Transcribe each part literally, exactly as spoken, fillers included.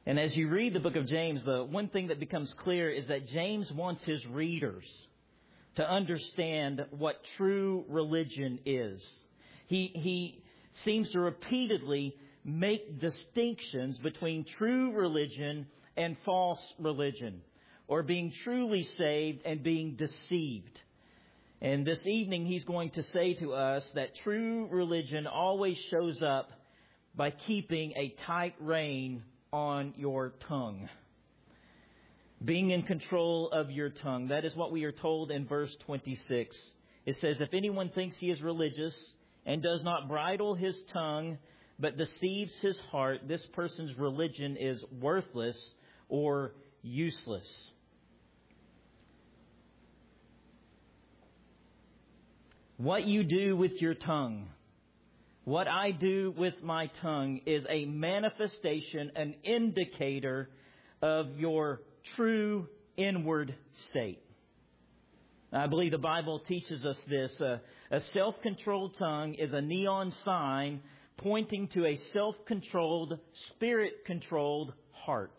And as you read the book of James, the one thing that becomes clear is that James wants his readers to understand what true religion is. He, he seems to repeatedly make distinctions between true religion and false religion, or being truly saved and being deceived. And this evening he's going to say to us that true religion always shows up by keeping a tight rein on your tongue. Being in control of your tongue. That is what we are told in verse twenty-six. It says, if anyone thinks he is religious and does not bridle his tongue, but deceives his heart, this person's religion is worthless or useless. What you do with your tongue, what I do with my tongue, is a manifestation, an indicator of your true inward state. I believe the Bible teaches us this. Uh, a self-controlled tongue is a neon sign pointing to a self-controlled, spirit-controlled heart.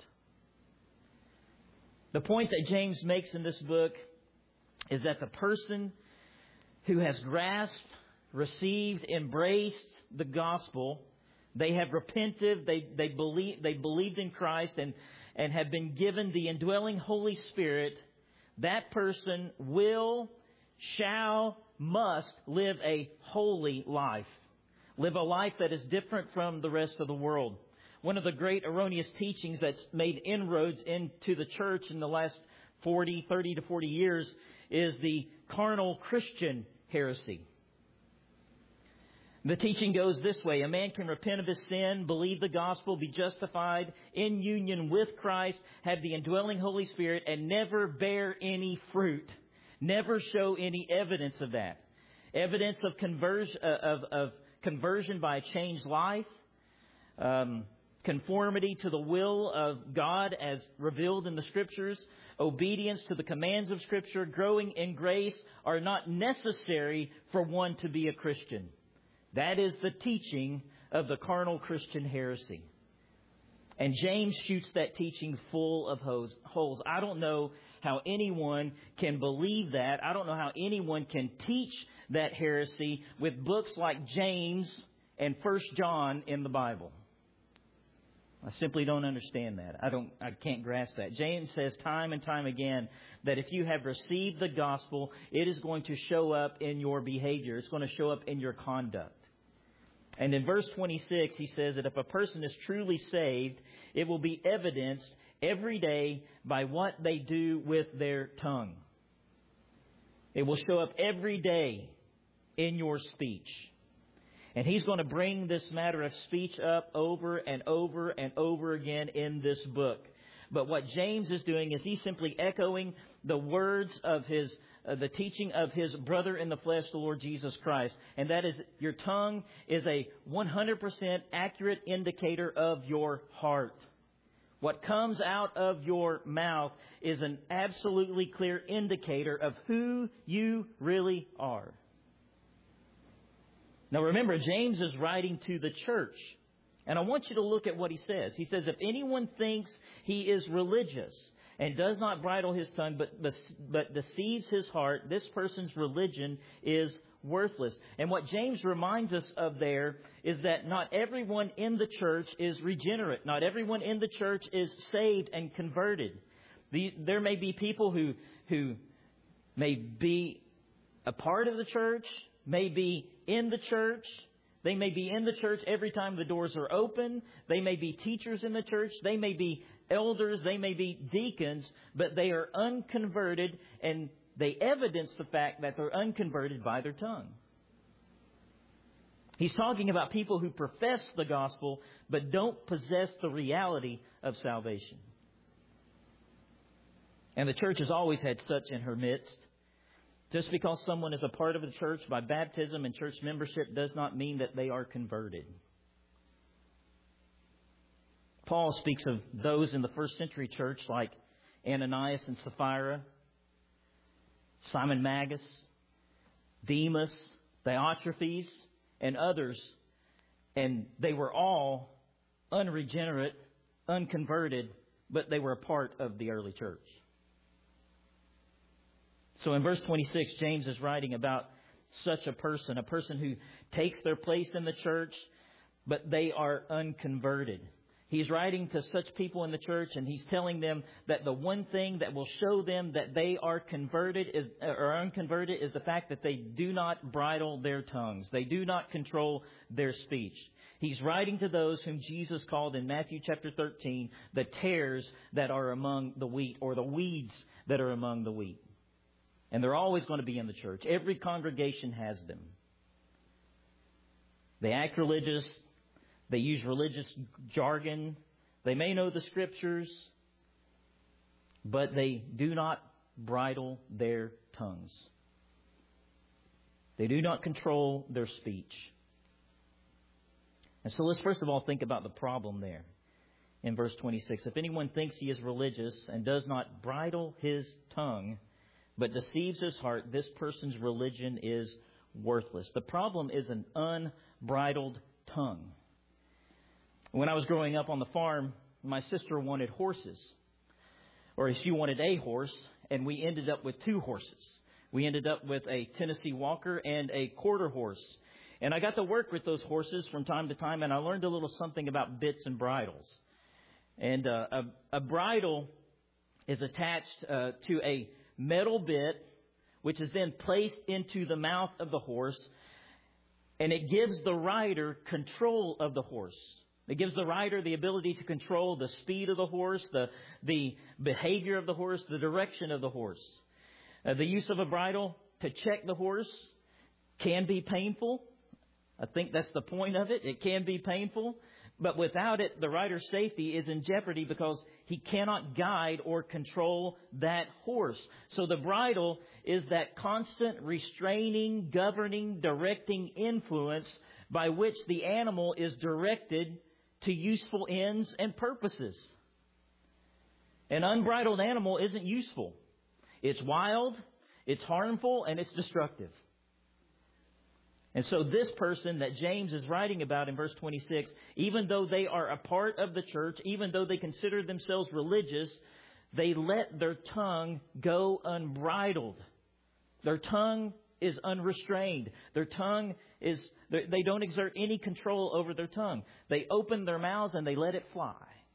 The point that James makes in this book is that the person who has grasped, received, embraced the gospel, they have repented, they they believe they believed in Christ and, and have been given the indwelling Holy Spirit, that person will, shall, must live a holy life. Live a life that is different from the rest of the world. One of the great erroneous teachings that's made inroads into the church in the last forty, thirty to forty years is the carnal Christian heresy. The teaching goes this way. A man can repent of his sin, believe the gospel, be justified in union with Christ, have the indwelling Holy Spirit, and never bear any fruit. Never show any evidence of that. Evidence of conversion, of, of conversion by a changed life, um, conformity to the will of God as revealed in the Scriptures, obedience to the commands of Scripture, growing in grace are not necessary for one to be a Christian. That is the teaching of the carnal Christian heresy. And James shoots that teaching full of holes. I don't know how anyone can believe that. I don't know how anyone can teach that heresy with books like James and First John in the Bible. I simply don't understand that. I don't. I can't grasp that. James says time and time again that if you have received the gospel, it is going to show up in your behavior. It's going to show up in your conduct. And in verse twenty-six, he says that if a person is truly saved, it will be evidenced every day by what they do with their tongue. It will show up every day in your speech. And he's going to bring this matter of speech up over and over and over again in this book. But what James is doing is he's simply echoing the words of his uh, the teaching of his brother in the flesh, the Lord Jesus Christ. And that is, your tongue is a one hundred percent accurate indicator of your heart. What comes out of your mouth is an absolutely clear indicator of who you really are. Now remember, James is writing to the church. And I want you to look at what he says. He says, if anyone thinks he is religious and does not bridle his tongue but, but, but deceives his heart, this person's religion is worthless. And what James reminds us of there is that not everyone in the church is regenerate. Not everyone in the church is saved and converted. The, there may be people who, who may be a part of the church, may be in the church. They may be in the church every time the doors are open. They may be teachers in the church. They may be elders. They may be deacons, but they are unconverted, and they evidence the fact that they're unconverted by their tongue. He's talking about people who profess the gospel but don't possess the reality of salvation. And the church has always had such in her midst. Just because someone is a part of the church by baptism and church membership does not mean that they are converted. Paul speaks of those in the first century church like Ananias and Sapphira, Simon Magus, Demas, Diotrephes, and others. And they were all unregenerate, unconverted, but they were a part of the early church. So in verse twenty-six, James is writing about such a person, a person who takes their place in the church, but they are unconverted. He's writing to such people in the church, and he's telling them that the one thing that will show them that they are converted is, or unconverted is the fact that they do not bridle their tongues. They do not control their speech. He's writing to those whom Jesus called in Matthew chapter thirteen the tares that are among the wheat, or the weeds that are among the wheat. And they're always going to be in the church. Every congregation has them. They act religious. They use religious jargon. They may know the Scriptures, but they do not bridle their tongues. They do not control their speech. And so let's first of all think about the problem there in verse twenty-six. If anyone thinks he is religious and does not bridle his tongue, but deceives his heart, this person's religion is worthless. The problem is an unbridled tongue. When I was growing up on the farm, my sister wanted horses. Or she wanted a horse, and we ended up with two horses. We ended up with a Tennessee Walker and a quarter horse. And I got to work with those horses from time to time, and I learned a little something about bits and bridles. And uh, a, a bridle is attached uh, to a metal bit, which is then placed into the mouth of the horse, and it gives the rider control of the horse. It gives the rider the ability to control the speed of the horse, the, the behavior of the horse, the direction of the horse. Uh, the use of a bridle to check the horse can be painful. I think that's the point of it. It can be painful. But without it, the rider's safety is in jeopardy because he cannot guide or control that horse. So the bridle is that constant restraining, governing, directing influence by which the animal is directed to useful ends and purposes. An unbridled animal isn't useful. It's wild, it's harmful, and it's destructive. And so this person that James is writing about in verse twenty-six, even though they are a part of the church, even though they consider themselves religious, they let their tongue go unbridled. Their tongue is unrestrained. Their tongue is, they don't exert any control over their tongue. They open their mouths and they let it fly.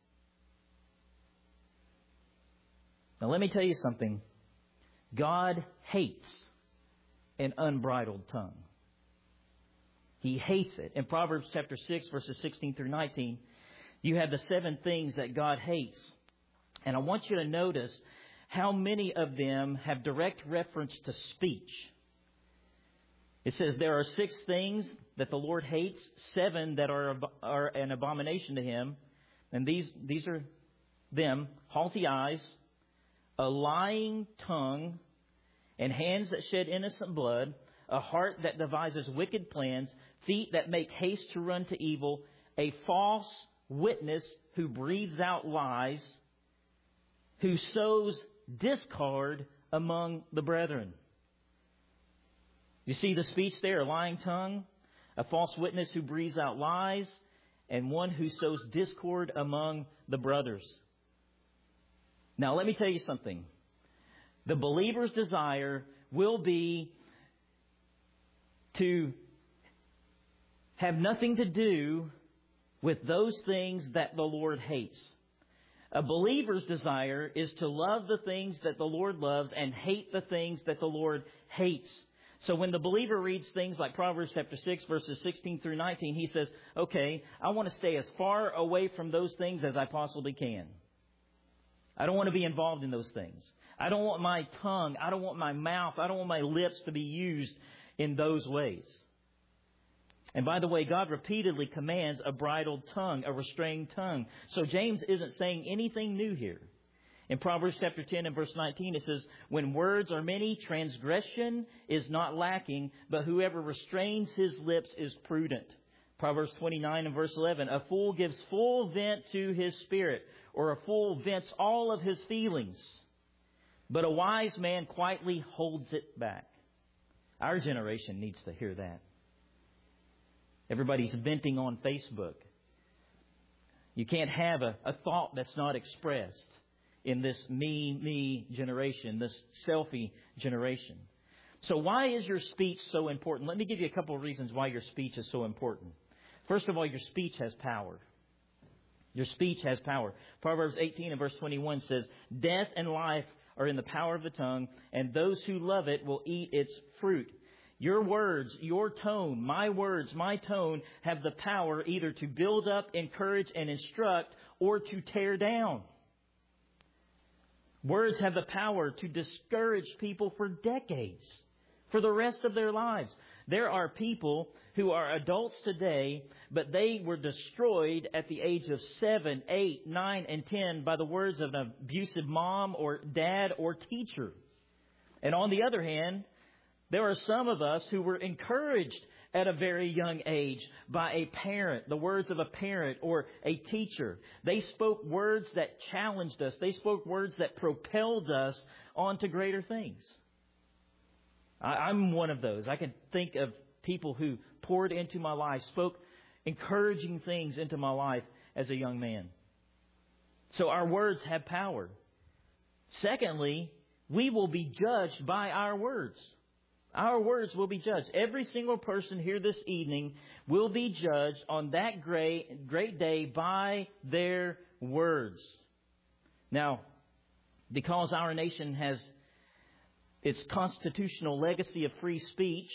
Now let me tell you something. God hates an unbridled tongue. He hates it. In Proverbs chapter six, verses sixteen through nineteen, you have the seven things that God hates. And I want you to notice how many of them have direct reference to speech. It says there are six things that the Lord hates, seven that are, are an abomination to Him. And these, these are them: haughty eyes, a lying tongue, and hands that shed innocent blood, a heart that devises wicked plans, feet that make haste to run to evil, a false witness who breathes out lies, who sows discord among the brethren. You see the speech there: a lying tongue, a false witness who breathes out lies, and one who sows discord among the brothers. Now, let me tell you something. The believer's desire will be to have nothing to do with those things that the Lord hates. A believer's desire is to love the things that the Lord loves and hate the things that the Lord hates. So when the believer reads things like Proverbs chapter six, verses sixteen through nineteen, he says, okay, I want to stay as far away from those things as I possibly can. I don't want to be involved in those things. I don't want my tongue, I don't want my mouth, I don't want my lips to be used in those ways. And by the way, God repeatedly commands a bridled tongue, a restrained tongue. So James isn't saying anything new here. In Proverbs chapter ten and verse nineteen, it says, when words are many, transgression is not lacking, but whoever restrains his lips is prudent. Proverbs twenty-nine and verse eleven, a fool gives full vent to his spirit, or a fool vents all of his feelings, but a wise man quietly holds it back. Our generation needs to hear that. Everybody's venting on Facebook. You can't have a, a thought that's not expressed in this me, me generation, this selfie generation. So why is your speech so important? Let me give you a couple of reasons why your speech is so important. First of all, your speech has power. Your speech has power. Proverbs eighteen and verse twenty-one says, death and life are in the power of the tongue, and those who love it will eat its fruit. Your words, your tone, my words, my tone have the power either to build up, encourage, and instruct, or to tear down. Words have the power to discourage people for decades, for the rest of their lives. There are people who are adults today, but they were destroyed at the age of seven, eight, nine, and ten by the words of an abusive mom or dad or teacher. And on the other hand, there are some of us who were encouraged at a very young age by a parent, the words of a parent or a teacher. They spoke words that challenged us. They spoke words that propelled us on to greater things. I'm one of those. I can think of people who poured into my life, spoke encouraging things into my life as a young man. So our words have power. Secondly, we will be judged by our words. Our words will be judged. Every single person here this evening will be judged on that great, great day by their words. Now, because our nation has its constitutional legacy of free speech,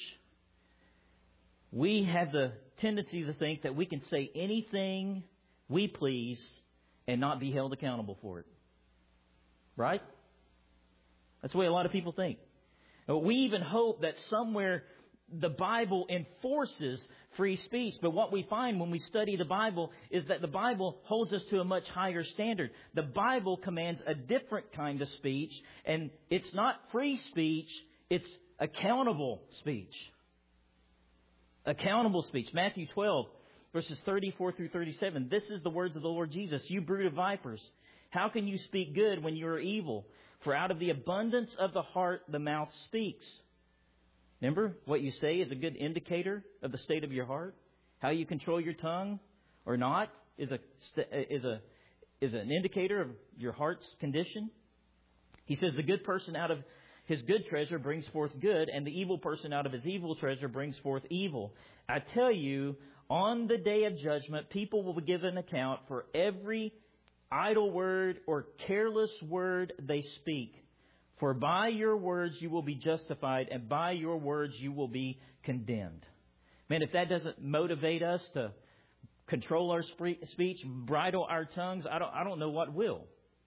we have the tendency to think that we can say anything we please and not be held accountable for it. Right? That's the way a lot of people think. We even hope that somewhere the Bible enforces free speech. But what we find when we study the Bible is that the Bible holds us to a much higher standard. The Bible commands a different kind of speech, and it's not free speech, it's accountable speech. Accountable speech. Matthew twelve, verses thirty-four through thirty-seven. This is the words of the Lord Jesus. You brood of vipers, how can you speak good when you are evil? For out of the abundance of the heart, the mouth speaks. Remember, what you say is a good indicator of the state of your heart. How you control your tongue or not is a is a is an indicator of your heart's condition. He says the good person out of his good treasure brings forth good, and the evil person out of his evil treasure brings forth evil. I tell you, on the day of judgment, people will be given account for every idle word or careless word they speak. For by your words you will be justified, and by your words you will be condemned. Man, if that doesn't motivate us to control our speech, bridle our tongues, I don't, I don't know what will.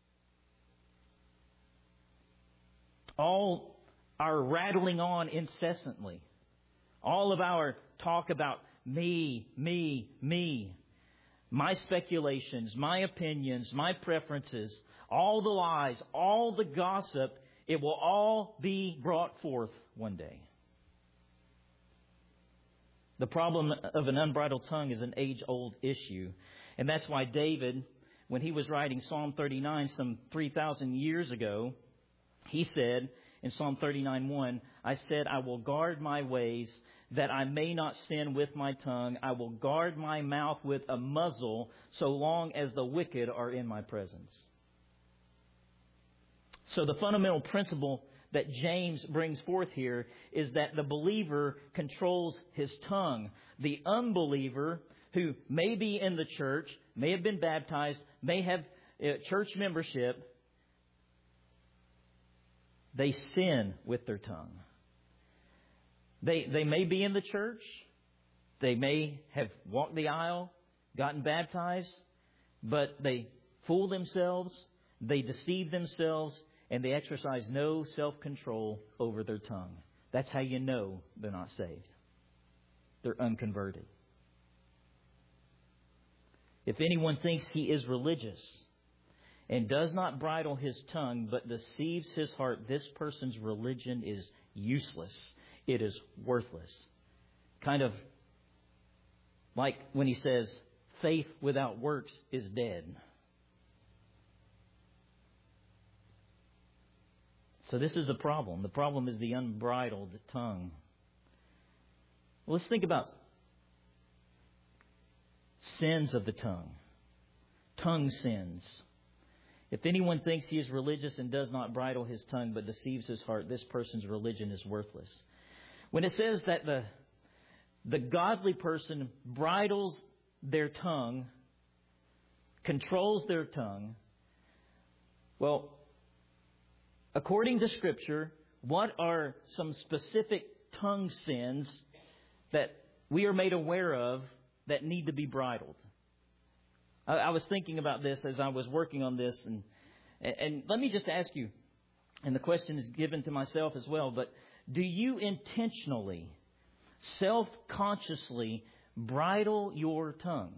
All our rattling on incessantly, all of our talk about me, me, me, my speculations, my opinions, my preferences, all the lies, all the gossip, it will all be brought forth one day. The problem of an unbridled tongue is an age-old issue. And that's why David, when he was writing Psalm thirty-nine some three thousand years ago, he said in Psalm thirty-nine one, I said, I will guard my ways that I may not sin with my tongue. I will guard my mouth with a muzzle so long as the wicked are in my presence. So the fundamental principle that James brings forth here is that the believer controls his tongue. The unbeliever, who may be in the church, may have been baptized, may have church membership, they sin with their tongue. They they may be in the church. They may have walked the aisle, gotten baptized, but they fool themselves, they deceive themselves, and they exercise no self-control over their tongue. That's how you know they're not saved. They're unconverted. If anyone thinks he is religious and does not bridle his tongue but deceives his heart, this person's religion is useless. It is worthless. Kind of like when he says, faith without works is dead. So this is the problem. The problem is the unbridled tongue. Well, let's think about sins of the tongue. tongue sins. If anyone thinks he is religious and does not bridle his tongue but deceives his heart, this person's religion is worthless. When it says that the, the godly person bridles their tongue, controls their tongue, well, according to Scripture, what are some specific tongue sins that we are made aware of that need to be bridled? I, I was thinking about this as I was working on this, and, and and let me just ask you, and the question is given to myself as well, but do you intentionally, self-consciously bridle your tongue?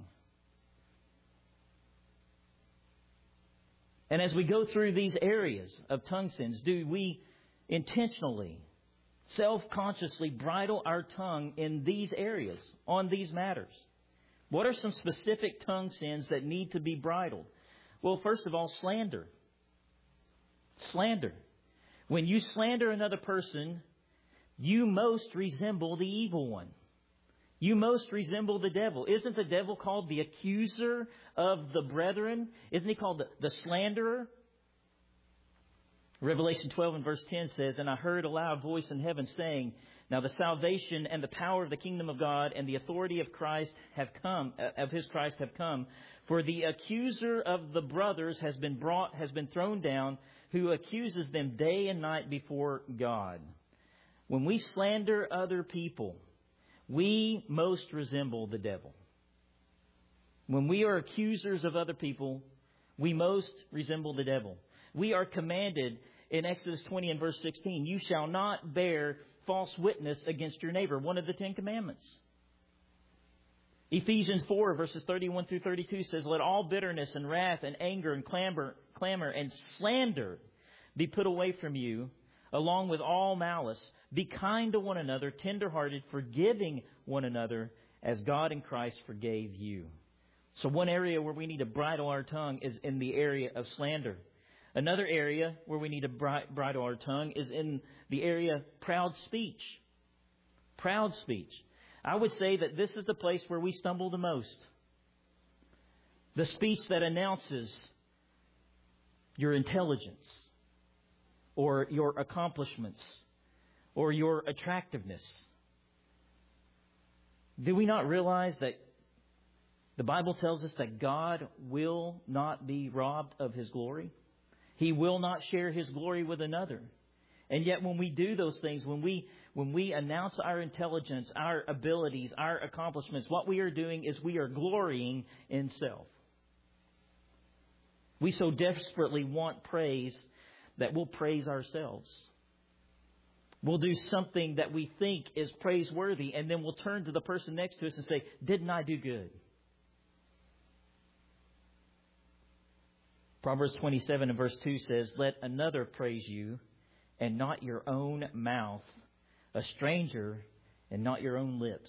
And as we go through these areas of tongue sins, do we intentionally, self-consciously bridle our tongue in these areas, on these matters? What are some specific tongue sins that need to be bridled? Well, first of all, slander. Slander. When you slander another person, you most resemble the evil one. You most resemble the devil. Isn't the devil called the accuser of the brethren? Isn't he called the, the slanderer? Revelation twelve and verse ten says, "And I heard a loud voice in heaven saying, now the salvation and the power of the kingdom of God and the authority of Christ have come, of his Christ have come. For the accuser of the brothers has been brought, has been thrown down, who accuses them day and night before God." When we slander other people, we most resemble the devil. When we are accusers of other people, we most resemble the devil. We are commanded in Exodus twenty and verse sixteen, "You shall not bear false witness against your neighbor," one of the Ten Commandments. Ephesians four verses thirty-one through thirty-two says, "Let all bitterness and wrath and anger and clamor, clamor and slander be put away from you, along with all malice. Be kind to one another, tender-hearted, forgiving one another, as God in Christ forgave you." So one area where we need to bridle our tongue is in the area of slander. Another area where we need to bridle our tongue is in the area of proud speech. Proud speech. I would say that this is the place where we stumble the most. The speech that announces your intelligence, or your accomplishments, or your attractiveness. Do we not realize that the Bible tells us that God will not be robbed of His glory? He will not share His glory with another. And yet when we do those things, when we when we announce our intelligence, our abilities, our accomplishments, what we are doing is we are glorying in self. We so desperately want praise that we'll praise ourselves. We'll do something that we think is praiseworthy, and then we'll turn to the person next to us and say, "Didn't I do good?" Proverbs twenty-seven and verse two says, "Let another praise you, and not your own mouth, a stranger, and not your own lips."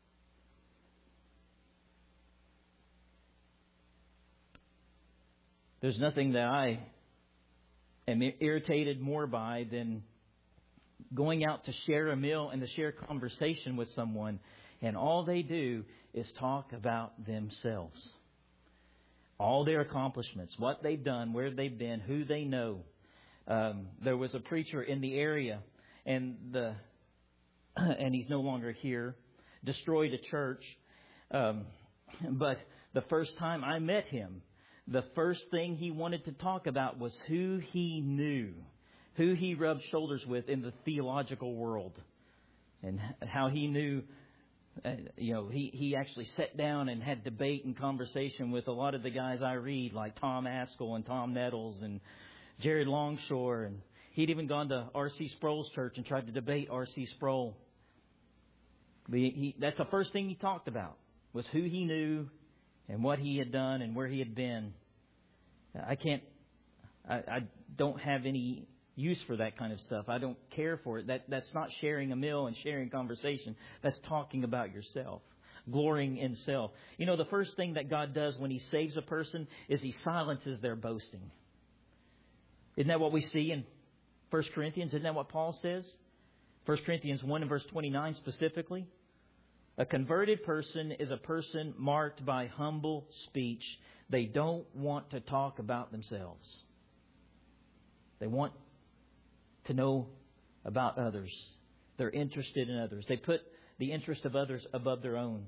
There's nothing that I am irritated more by than going out to share a meal and to share conversation with someone, and all they do is talk about themselves. All their accomplishments, what they've done, where they've been, who they know. Um, there was a preacher in the area, and the and he's no longer here, destroyed a church. Um, but the first time I met him, the first thing he wanted to talk about was who he knew, who he rubbed shoulders with in the theological world, and how he knew, uh, you know, he, he actually sat down and had debate and conversation with a lot of the guys I read, like Tom Askell and Tom Nettles and Jared Longshore. And he'd even gone to R C Sproul's church and tried to debate R C Sproul. He, he, that's the first thing he talked about, was who he knew and what he had done and where he had been. I can't, I, I don't have any use for that kind of stuff. I don't care for it. That That's not sharing a meal and sharing conversation. That's talking about yourself, glorying in self. You know, the first thing that God does when He saves a person is He silences their boasting. Isn't that what we see in First Corinthians? Isn't that what Paul says? First Corinthians one and verse twenty-nine specifically. A converted person is a person marked by humble speech. They don't want to talk about themselves. They want to know about others. They're interested in others. They put the interest of others above their own.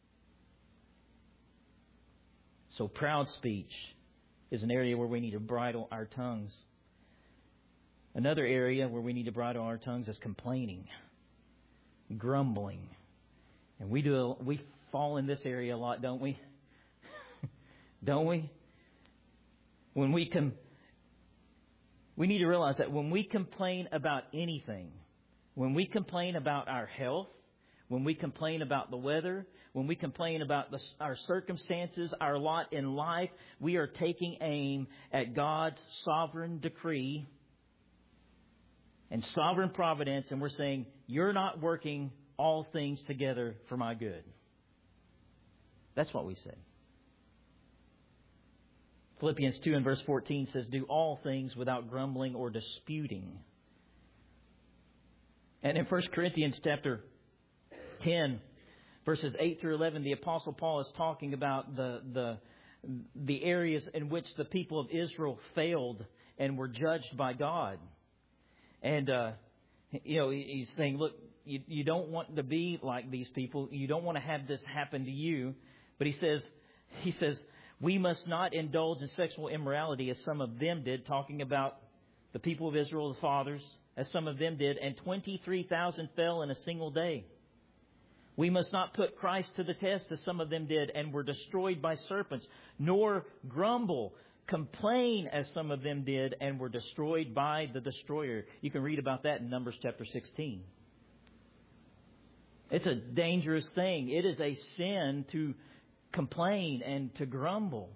So proud speech is an area where we need to bridle our tongues. Another area where we need to bridle our tongues is complaining, grumbling. And we do we fall in this area a lot, don't we? Don't we? When we can, we need to realize that when we complain about anything, when we complain about our health, when we complain about the weather, when we complain about the, our circumstances, our lot in life, we are taking aim at God's sovereign decree and sovereign providence, and we're saying, you're not working all things together for my good. That's what we say. Philippians two and verse fourteen says, do all things without grumbling or disputing. And in First Corinthians chapter ten, verses eight through eleven, the Apostle Paul is talking about the the the areas in which the people of Israel failed and were judged by God. And, uh, you know, he's saying, look, you, you don't want to be like these people. You don't want to have this happen to you. But he says, he says, we must not indulge in sexual immorality as some of them did, talking about the people of Israel, the fathers, as some of them did, and twenty-three thousand fell in a single day. We must not put Christ to the test as some of them did and were destroyed by serpents, nor grumble, complain as some of them did and were destroyed by the destroyer. You can read about that in Numbers chapter sixteen. It's a dangerous thing. It is a sin to complain and to grumble.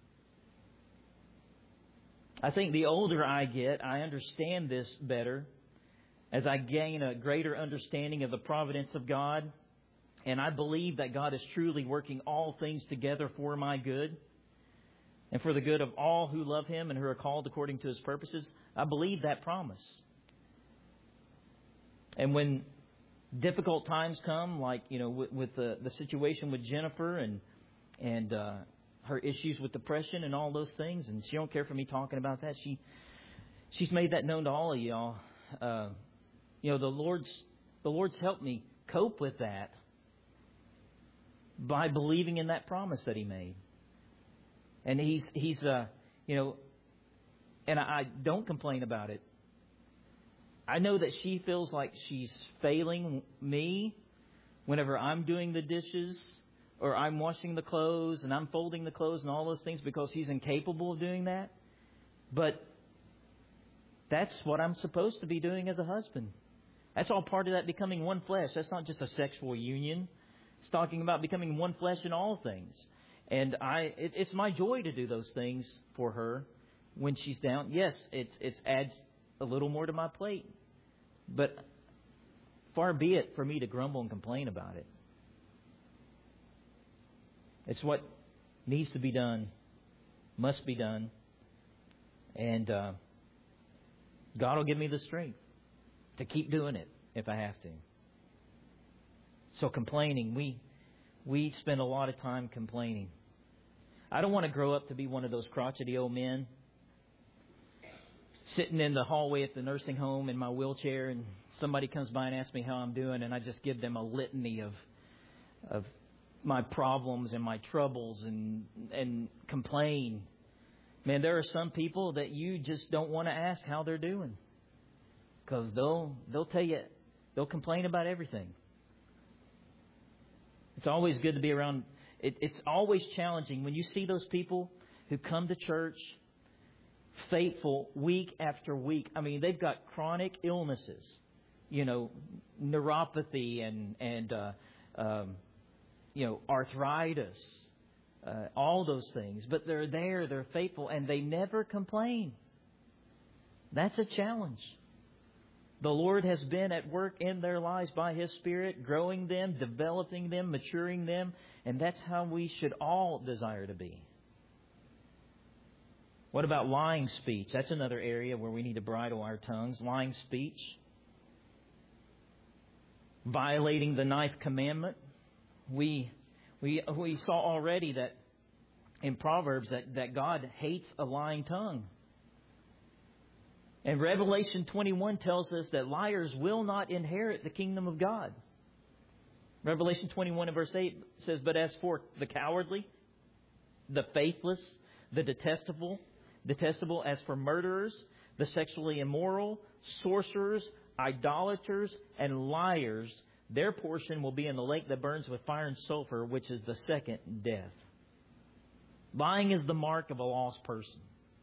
I think the older I get, I understand this better as I gain a greater understanding of the providence of God. And I believe that God is truly working all things together for my good and for the good of all who love Him and who are called according to His purposes. I believe that promise. And when difficult times come, like, you know, with, with the, the situation with Jennifer and and uh, her issues with depression and all those things, and she don't care for me talking about that. She she's made that known to all of y'all. Uh, you know, the Lord's the Lord's helped me cope with that by believing in that promise that He made. And He's He's uh you know, and I, I don't complain about it. I know that she feels like she's failing me whenever I'm doing the dishes or I'm washing the clothes and I'm folding the clothes and all those things because she's incapable of doing that. But that's what I'm supposed to be doing as a husband. That's all part of that becoming one flesh. That's not just a sexual union. It's talking about becoming one flesh in all things. And I, it, it's my joy to do those things for her when she's down. Yes, it's it adds a little more to my plate. But far be it for me to grumble and complain about it. It's what needs to be done, must be done. And uh, God will give me the strength to keep doing it if I have to. So complaining, we we spend a lot of time complaining. I don't want to grow up to be one of those crotchety old men sitting in the hallway at the nursing home in my wheelchair, and somebody comes by and asks me how I'm doing, and I just give them a litany of of my problems and my troubles and and complain. Man, there are some people that you just don't want to ask how they're doing, because they'll they'll tell you, they'll complain about everything. It's always good to be around. It, it's always challenging when you see those people who come to church faithful week after week. I mean, they've got chronic illnesses, you know, neuropathy and and uh, um, you know, arthritis, uh, all those things. But they're there, they're faithful, and they never complain. That's a challenge. The Lord has been at work in their lives by His Spirit, growing them, developing them, maturing them, and that's how we should all desire to be. What about lying speech? That's another area where we need to bridle our tongues. Lying speech. Violating the ninth commandment. We we we saw already that in Proverbs that, that God hates a lying tongue. And Revelation twenty-one tells us that liars will not inherit the kingdom of God. Revelation twenty-one and verse eight says, "But as for the cowardly, the faithless, the detestable, detestable, as for murderers, the sexually immoral, sorcerers, idolaters, and liars, their portion will be in the lake that burns with fire and sulfur, which is the second death." Lying is the mark of a lost person.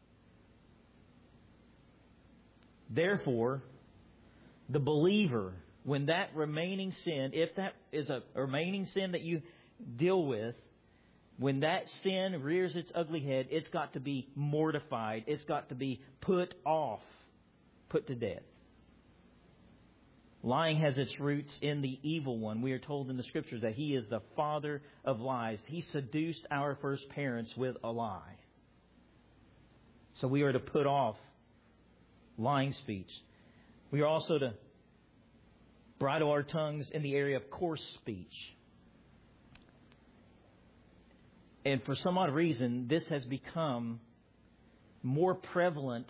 Therefore, the believer, when that remaining sin, if that is a remaining sin that you deal with, when that sin rears its ugly head, it's got to be mortified. It's got to be put off, put to death. Lying has its roots in the evil one. We are told in the Scriptures that he is the father of lies. He seduced our first parents with a lie. So we are to put off lying speech. We are also to bridle our tongues in the area of coarse speech. And for some odd reason, this has become more prevalent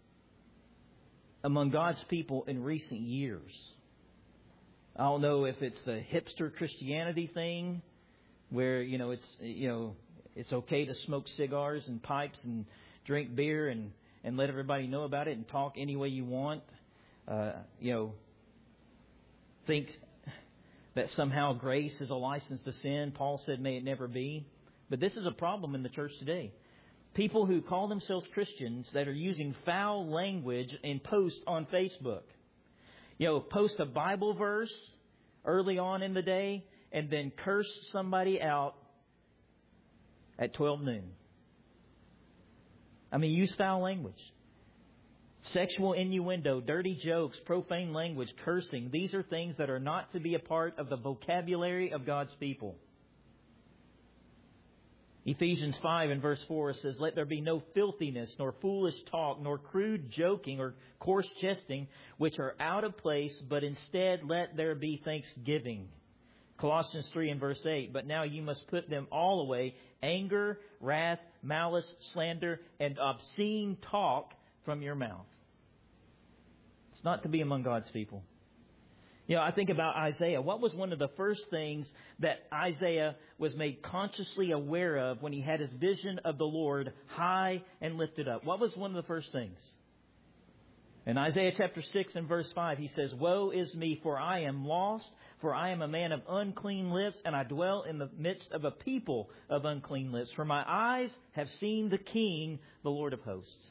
among God's people in recent years. I don't know if it's the hipster Christianity thing, where you know it's you know it's okay to smoke cigars and pipes and drink beer and, and let everybody know about it and talk any way you want. Uh, you know, think that somehow grace is a license to sin. Paul said, "May it never be." But this is a problem in the church today. People who call themselves Christians that are using foul language in posts on Facebook. You know, post a Bible verse early on in the day and then curse somebody out at twelve noon. I mean, use foul language. Sexual innuendo, dirty jokes, profane language, cursing. These are things that are not to be a part of the vocabulary of God's people. Ephesians five and verse four says, "Let there be no filthiness, nor foolish talk, nor crude joking or coarse jesting, which are out of place, but instead let there be thanksgiving." Colossians three and verse eight, "But now you must put them all away, anger, wrath, malice, slander, and obscene talk from your mouth." It's not to be among God's people. You know, I think about Isaiah. What was one of the first things that Isaiah was made consciously aware of when he had his vision of the Lord high and lifted up? What was one of the first things? In Isaiah chapter six and verse five, he says, "Woe is me, for I am lost, for I am a man of unclean lips, and I dwell in the midst of a people of unclean lips. For my eyes have seen the King, the Lord of hosts."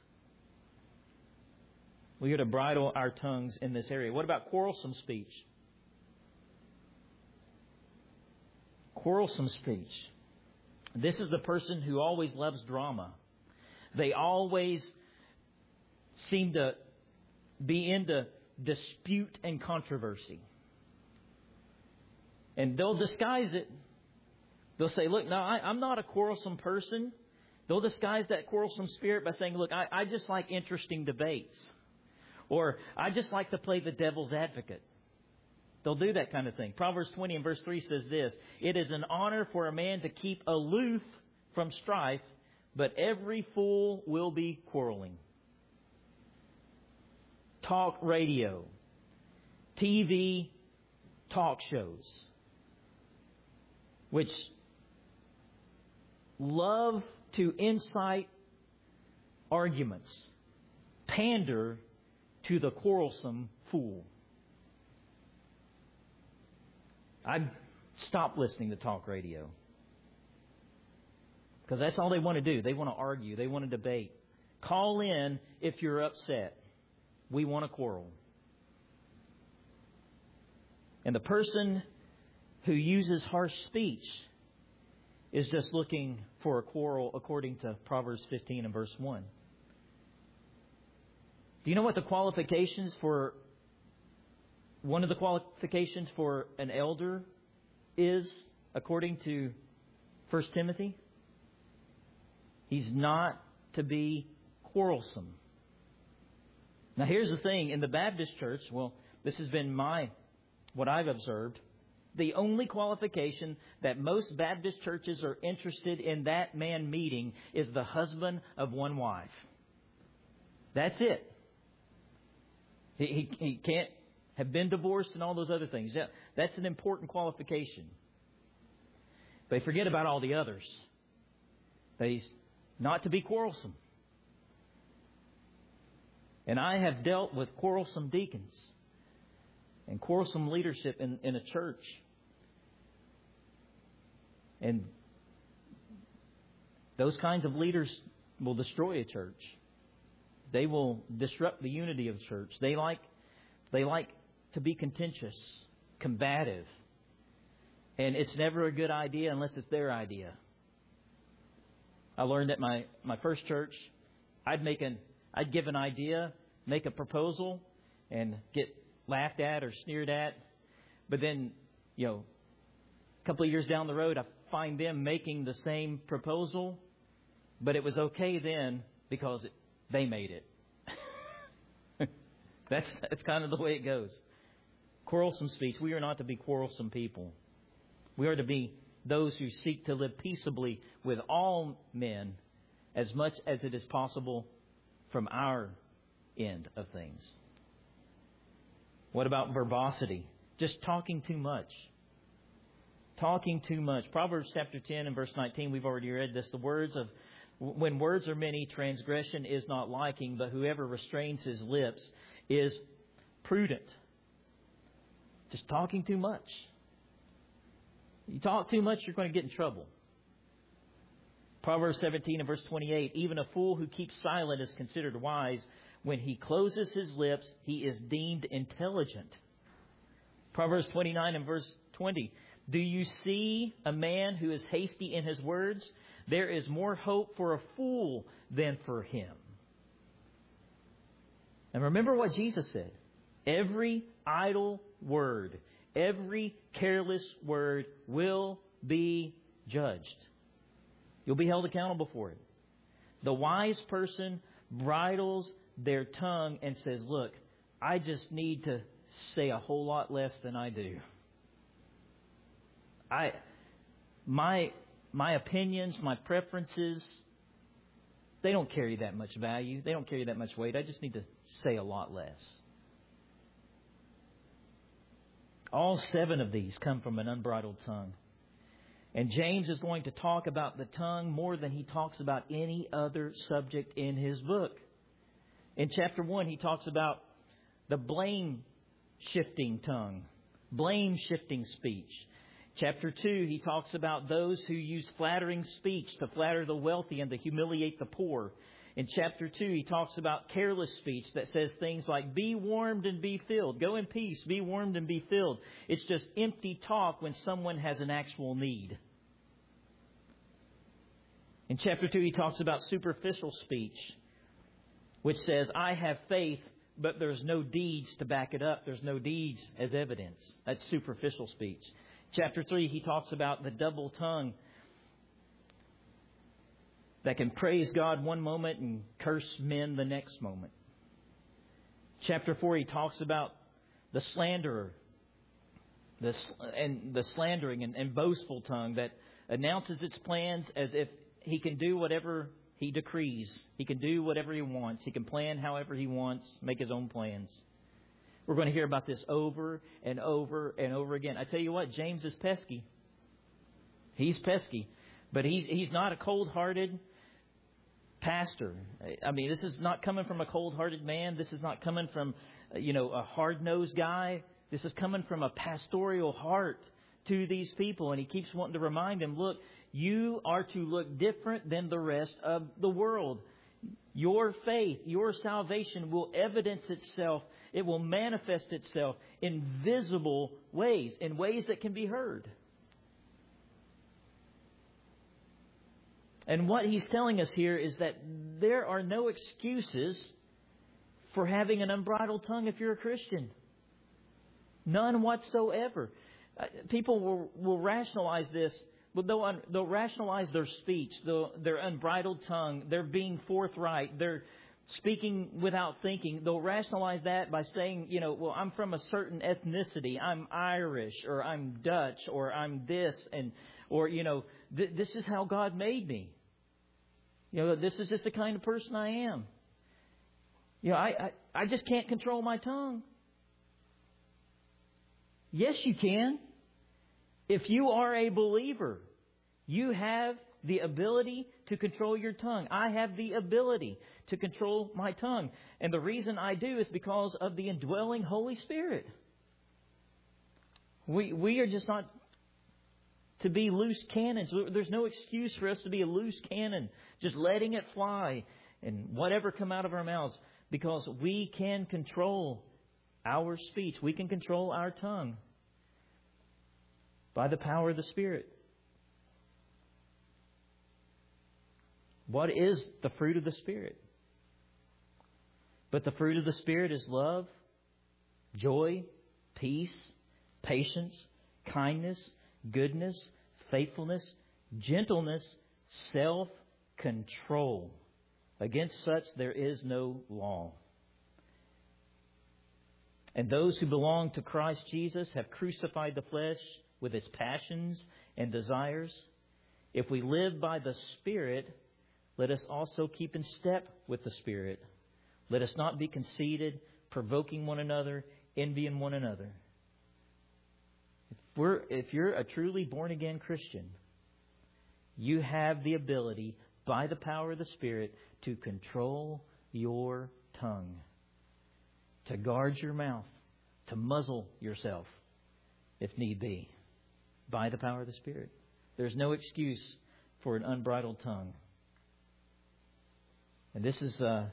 We are to bridle our tongues in this area. What about quarrelsome speech? Quarrelsome speech. This is the person who always loves drama. They always seem to be into dispute and controversy. And they'll disguise it. They'll say, "Look, no, I, I'm not a quarrelsome person." They'll disguise that quarrelsome spirit by saying, "Look, I, I just like interesting debates." Or, "I just like to play the devil's advocate." They'll do that kind of thing. Proverbs twenty and verse three says this, "It is an honor for a man to keep aloof from strife, but every fool will be quarreling." Talk radio, T V, talk shows, which love to incite arguments, pander to the quarrelsome fool. I'd stop listening to talk radio. Because that's all they want to do. They want to argue. They want to debate. Call in if you're upset. We want to quarrel. And the person who uses harsh speech is just looking for a quarrel according to Proverbs fifteen and verse one. Do you know what the qualifications for, one of the qualifications for an elder is according to First Timothy? He's not to be quarrelsome. Now here's the thing, in the Baptist church, well, this has been my, what I've observed. the only qualification that most Baptist churches are interested in that man meeting is the husband of one wife. That's it. He, he, he can't have been divorced and all those other things. Yeah, that's an important qualification. They forget about all the others. That he's not to be quarrelsome. And I have dealt with quarrelsome deacons and quarrelsome leadership in, in a church. And those kinds of leaders will destroy a church. They will disrupt the unity of the church. They like, they like to be contentious, combative. And it's never a good idea unless it's their idea. I learned at my, my first church, I'd make an I'd give an idea, make a proposal, and get laughed at or sneered at. But then, you know, a couple of years down the road, I find them making the same proposal, but it was okay then because it, they made it. that's that's kind of the way it goes. Quarrelsome speech. We are not to be quarrelsome people. We are to be those who seek to live peaceably with all men as much as it is possible from our end of things. What about verbosity? Just talking too much. Talking too much. Proverbs chapter ten and verse nineteen, we've already read this. The words of, when words are many, transgression is not liking, but whoever restrains his lips is prudent. Just talking too much. You talk too much, you're going to get in trouble. Proverbs seventeen and verse twenty-eight, even a fool who keeps silent is considered wise. When he closes his lips, he is deemed intelligent. Proverbs twenty-nine and verse twenty, do you see a man who is hasty in his words? There is more hope for a fool than for him. And remember what Jesus said. Every idle word, every careless word will be judged. You'll be held accountable for it. The wise person bridles their tongue and says, look, I just need to say a whole lot less than I do. I, my, my opinions, my preferences, they don't carry that much value. They don't carry that much weight. I just need to say a lot less. All seven of these come from an unbridled tongue. And James is going to talk about the tongue more than he talks about any other subject in his book. In chapter one, he talks about the blame-shifting tongue, blame-shifting speech. Chapter two, he talks about those who use flattering speech to flatter the wealthy and to humiliate the poor. In chapter two, he talks about careless speech that says things like, be warmed and be filled. Go in peace, be warmed and be filled. It's just empty talk when someone has an actual need. In chapter two, he talks about superficial speech, which says, I have faith, but there's no deeds to back it up. There's no deeds as evidence. That's superficial speech. Chapter three, he talks about the double tongue that can praise God one moment and curse men the next moment. Chapter four, he talks about the slanderer the, and the slandering and, and boastful tongue that announces its plans as if he can do whatever he decrees. He can do whatever he wants. He can plan however he wants, make his own plans. We're going to hear about this over and over and over again. I tell you what, James is pesky. He's pesky. But he's he's not a cold-hearted pastor. I mean, this is not coming from a cold-hearted man. This is not coming from, you know, a hard-nosed guy. This is coming from a pastoral heart to these people. And he keeps wanting to remind them, look, you are to look different than the rest of the world. Your faith, your salvation will evidence itself. It will manifest itself in visible ways, in ways that can be heard. And what he's telling us here is that there are no excuses for having an unbridled tongue if you're a Christian. None whatsoever. Uh, people will, will rationalize this. But they'll, un, they'll rationalize their speech, they'll, their unbridled tongue, their being forthright, their speaking without thinking, they'll rationalize that by saying, you know, well, I'm from a certain ethnicity. I'm Irish, or I'm Dutch, or I'm this, and or, you know, th- this is how God made me. You know, this is just the kind of person I am. You know, I, I, I just can't control my tongue. Yes, you can. If you are a believer, you have the ability to control your tongue. I have the ability to control my tongue. And the reason I do is because of the indwelling Holy Spirit. We we are just not to be loose cannons. There's no excuse for us to be a loose cannon, just letting it fly and whatever come out of our mouths, because we can control our speech. We can control our tongue by the power of the Spirit. What is the fruit of the Spirit? But the fruit of the Spirit is love, joy, peace, patience, kindness, goodness, faithfulness, gentleness, self-control. Against such there is no law. And those who belong to Christ Jesus have crucified the flesh with its passions and desires. If we live by the Spirit, let us also keep in step with the Spirit. Let us not be conceited, provoking one another, envying one another. If, we're, if you're a truly born-again Christian, you have the ability, by the power of the Spirit, to control your tongue, to guard your mouth, to muzzle yourself, if need be, by the power of the Spirit. There's no excuse for an unbridled tongue. And this is uh,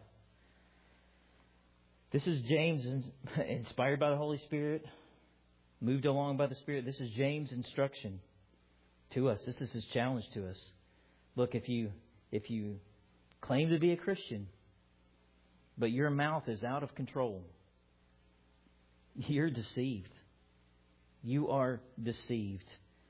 this is James, inspired by the Holy Spirit, moved along by the Spirit. This is James' instruction to us. This is his challenge to us. Look, if you if you claim to be a Christian, but your mouth is out of control, you're deceived. You are deceived.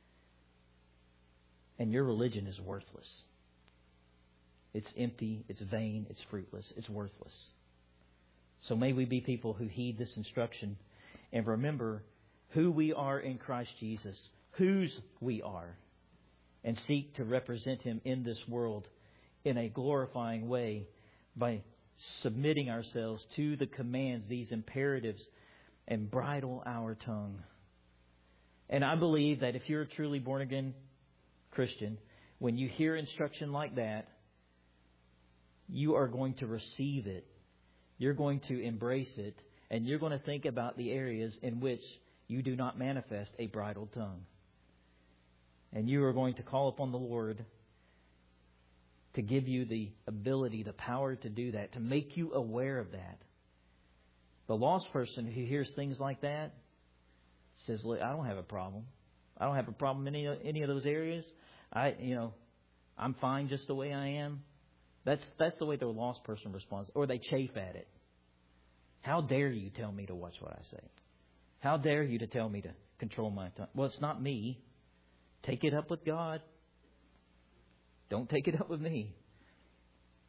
And your religion is worthless. It's empty, it's vain, it's fruitless, it's worthless. So may we be people who heed this instruction and remember who we are in Christ Jesus, whose we are, and seek to represent Him in this world in a glorifying way by submitting ourselves to the commands, these imperatives, and bridle our tongue. And I believe that if you're a truly born-again Christian, when you hear instruction like that, you are going to receive it. You're going to embrace it. And you're going to think about the areas in which you do not manifest a bridled tongue. And you are going to call upon the Lord to give you the ability, the power to do that, to make you aware of that. The lost person who hears things like that says, "Look, I don't have a problem. I don't have a problem in any, any of those areas. I, you know, I'm fine just the way I am." That's that's the way the lost person responds. Or they chafe at it. How dare you tell me to watch what I say? How dare you to tell me to control my tongue? Well, it's not me. Take it up with God. Don't take it up with me.